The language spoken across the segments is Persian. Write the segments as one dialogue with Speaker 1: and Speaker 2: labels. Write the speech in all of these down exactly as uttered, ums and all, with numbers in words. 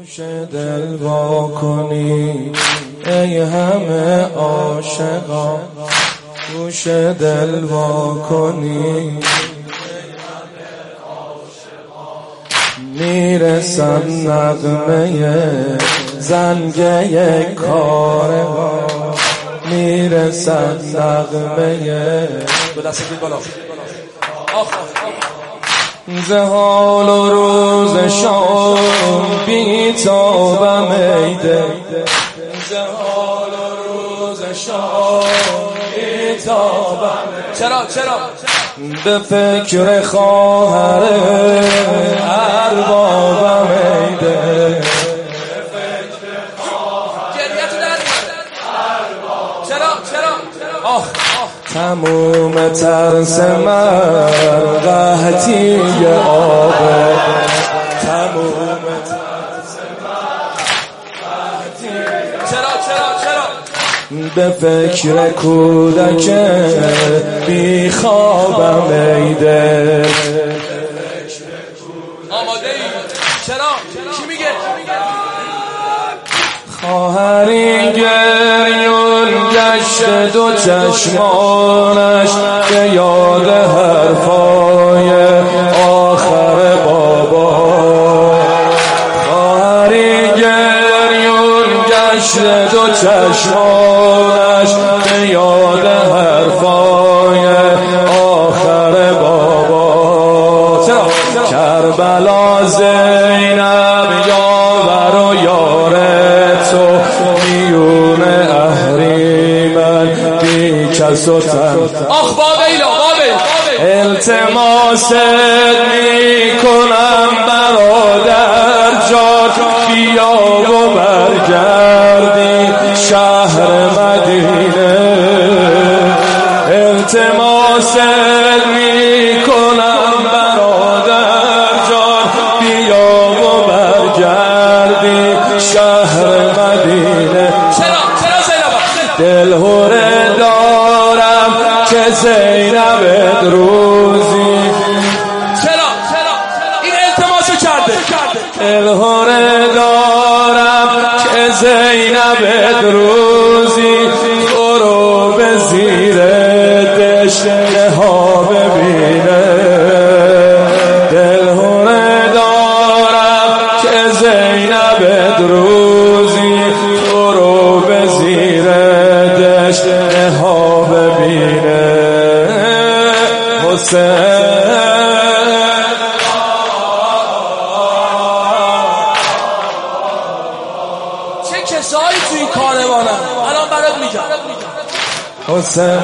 Speaker 1: گوش دل وا کنی ای همه عاشقا، گوش دل وا کنی میرسن نغمه زنگه کاروا، میرسن نغمه زهال و روز شام بی تابم ایده، زهال و روز شام بی تابم.
Speaker 2: چرا چرا
Speaker 1: به فکر خواهر اربابم ایده،
Speaker 2: گریتو در چرا چرا آخ
Speaker 1: تموم ترس من قحطی آبه، تموم ترس من قحطی.
Speaker 2: چرا چرا چرا
Speaker 1: به فکر کودک بی خوابم ایده،
Speaker 2: آماده ای؟ چرا کی میگه
Speaker 1: خواهری گریون گشت دو چشمانش به یاد حرفای آخر بابا، خواهری گریون گشت دو چشمانش به یاد حرفای آخر بابا. چرا کربلا زینب یاور و یاره تو میون اهریمن بی کس و تن.
Speaker 2: آخ بابیلا بابیل
Speaker 1: التماست میکنم برادر جان بیا و برگردی شهر مدینه، التماست میکنم برادر جان بیا و برگردی شهر مدینه.
Speaker 2: چرا چرا زینب
Speaker 1: دلهوره دارم که زینب روزی،
Speaker 2: چرا چرا این التماسو کرده
Speaker 1: دلهوره دارم که زینب روزی تو رو به زیر دشته ها ببینه، دلهوره دارم که زینب روزی تو رو به زیر دشته ها ببینه. حسین
Speaker 2: چه کسایی تو این کاروانن الان برات میگم.
Speaker 1: حسین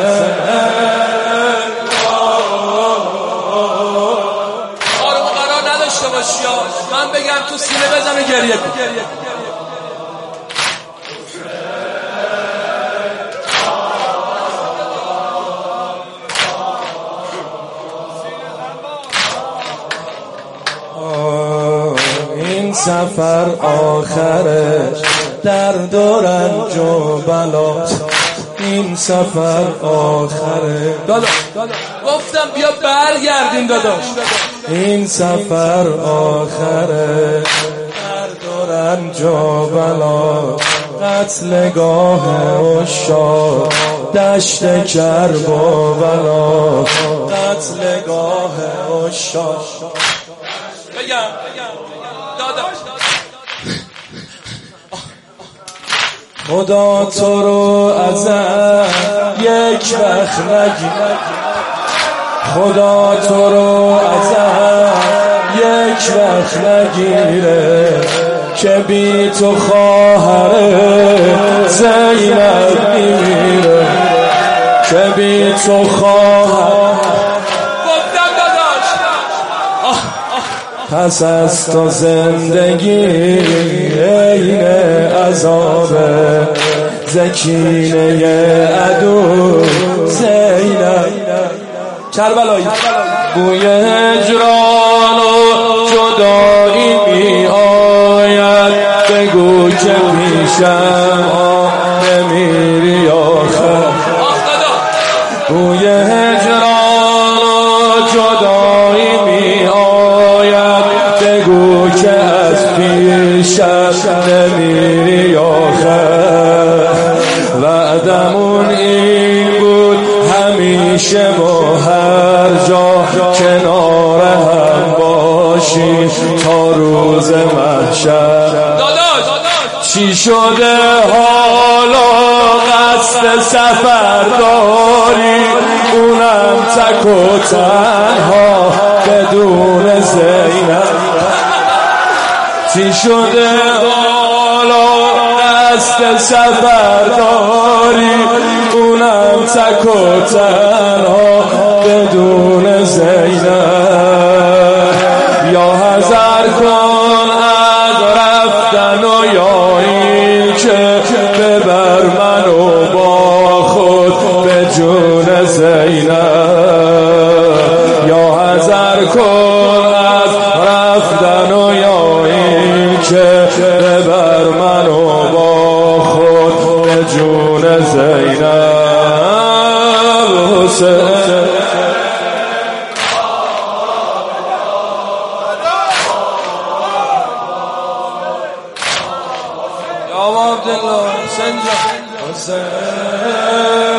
Speaker 2: آروم قرار نداشته باشی یا من بگم تو سینه بزنه گریه کن.
Speaker 1: این سفر آخرش درد و رنج و بلاست، این سفر آخره
Speaker 2: داداش گفتم بیا برگردیم داداش،
Speaker 1: این سفر آخره درد و رنج و بلا، قتلگاه عشاق دشت کرب و بلا، قتلگاه عشاق.
Speaker 2: بگم داداش
Speaker 1: خدا تو رو ازت یک وقت نگیره، خدا تو رو ازت یک وقت نگیره که بی تو خواهر زینب میمیره، که بی تو خواهر.
Speaker 2: گفتم داداش
Speaker 1: پس از تو زندگی عین عذابه، زکینه عدو زینب. کربلایی بوی هجران و جدایی می آید، بگو که پیشم نمیری آخر، بوی هجران و جدایی می آید، بگو که از پیش شب نمیری آخر. وعدمون این بود همیشه با هر جا کنار هم باشی تا روز محشر. چی شده حالا قصد سفر داری، اونم تک و تنها بدون زینب. چی شده حالا قصد سفر داری، اونم تک و تنها بدون زینب. یا حذر کن از رفتن و یا این که ببر منو با خود به جون زینب. یا حذر کن از رفتن و یا این که ببر منو با خود به جون زینب. حسین عبدالله سنجا حسین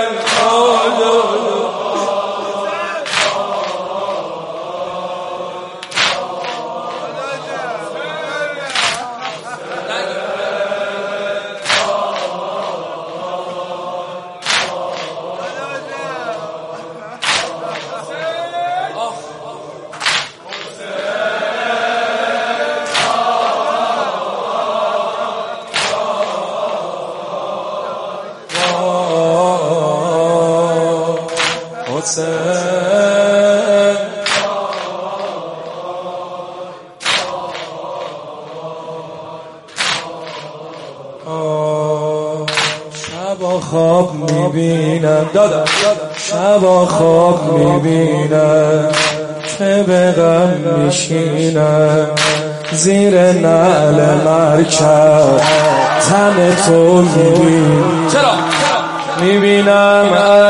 Speaker 1: شبا خواب میبینم دادا شبا خواب میبینم که به غم میشینم زیر نعل مرکب تن تو میبینم. چرا؟ میبینم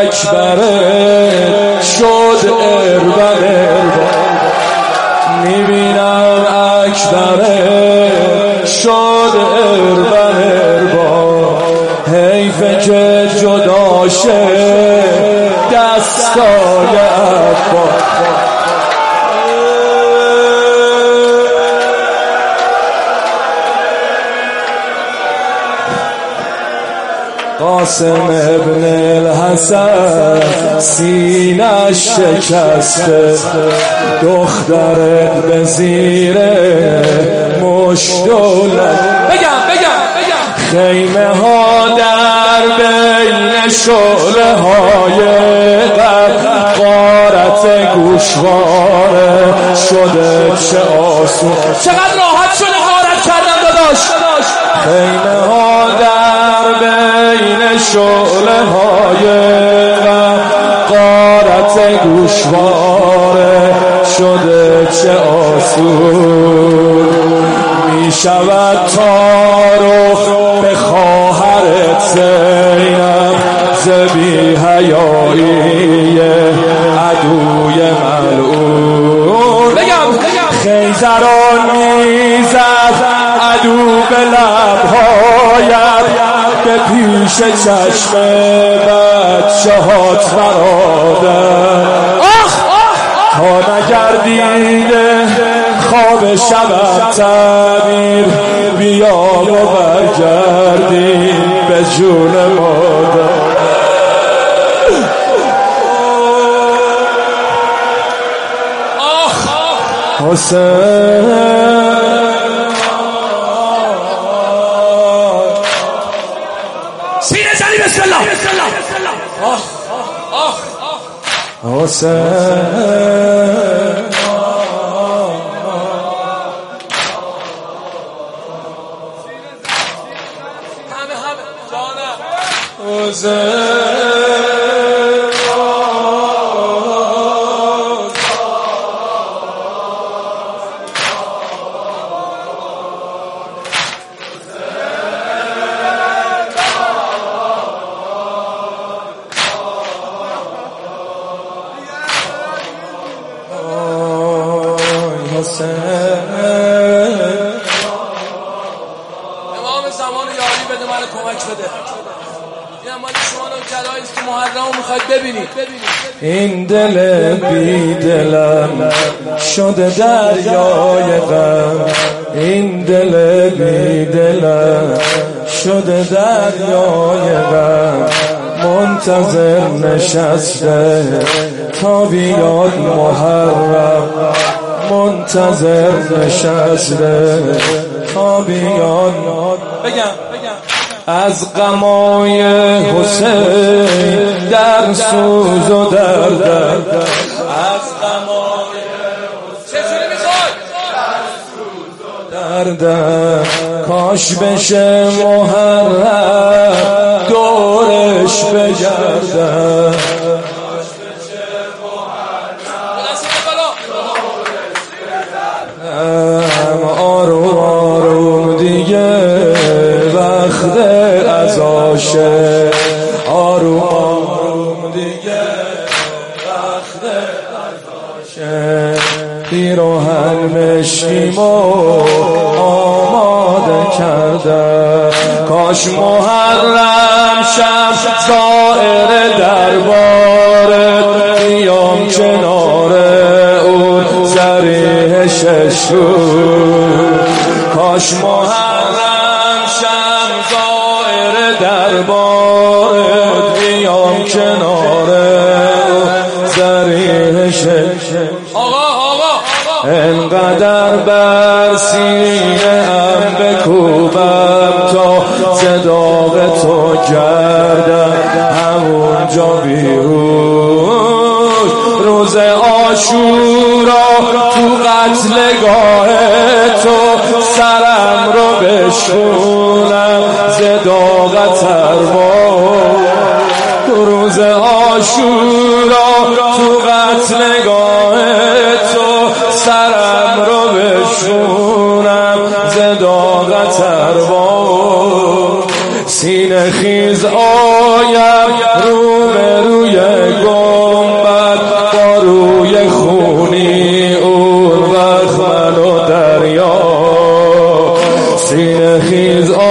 Speaker 1: اکبره شد اربن اربن. میبینم اکبره شد اربن اربن. حیفه که جدا شه دستای عباس. قاسم ابن الحسن سینه‌اش شکسته، دخترت به زیر مشت دولت. بگم بگم بگم خیمه ها در بین شعله های غرب، غارت گوشواره شده چه آسون. چقدر راحت شده غارت کردم داداش. خیمه ها در بین شعله های غارت گوشواره شده چه آسون. می شود تعارف به خواهرت زینب ز بی حیایی عدوی ملعون. خیزران میزد عدو به لبهایت، به پیش چشم بچه هات برادر. تا نگردیده خواب شبم تعبیر، بیا و برگردیم به جون مادر. حسین سینه زنی بسم الله. حسین همه همه جانم حسین
Speaker 2: من کمک بده. این مال شما نوکرایی است که محرم میخواید ببینید.
Speaker 1: این دل بی دلم شده دریای غم، این دل بی دلم شده دریای غم، منتظر نشسته تا بیاد محرم، منتظر نشسته تا بیاد.
Speaker 2: بگم
Speaker 1: از غمای حسین در سوز و درد، از غمای
Speaker 2: چجوری میخواد
Speaker 1: در سوز و درد، کاش بشه محرم دورش بگردم، آروم آروم دیگه وقت ازاشه، آروم آروم دیگه وقت ازاشه، پیراهن مشکیمو آماده کرده، کاش محرم شم زائر دربارت، بیام کنار اون ذریح ششور، کاش محرم شم زائر دربارت، بیام کنار ذریح ششور.
Speaker 2: آقا آقا
Speaker 1: انقدر بر سینه ام بکوبم تا صداق تو گردم همونجا بیروش، روز عاشورا تو قتلگاه تو سرم رو بشکونم صداقت ارباب، روز عاشورا تو قتلگاه تو سرم رو بشونم زداغت ارباب، سینه خیز آیم رو به روی گنبد، با روی خونی اون وقت من و دریا، سینه خیز آیم